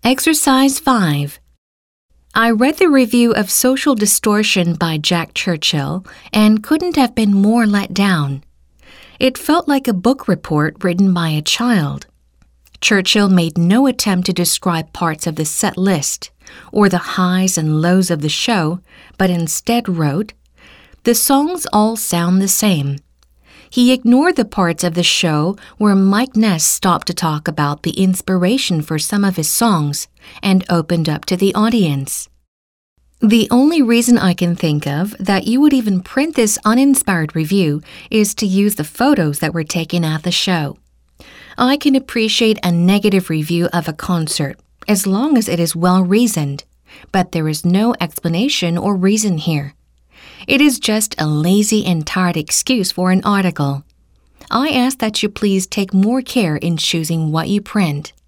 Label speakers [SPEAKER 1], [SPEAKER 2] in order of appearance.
[SPEAKER 1] Exercise 5. I read the review of Social Distortion by Jack Churchill and couldn't have been more let down. It felt like a book report written by a child. Churchill made no attempt to describe parts of the set list or the highs and lows of the show, but instead wrote, "The songs all sound the same." He ignored the parts of the show where Mike Ness stopped to talk about the inspiration for some of his songs and opened up to the audience. The only reason I can think of that you would even print this uninspired review is to use the photos that were taken at the show. I can appreciate a negative review of a concert as long as it is well-reasoned, but there is no explanation or reason here. It is just a lazy and tired excuse for an article. I ask that you please take more care in choosing what you print.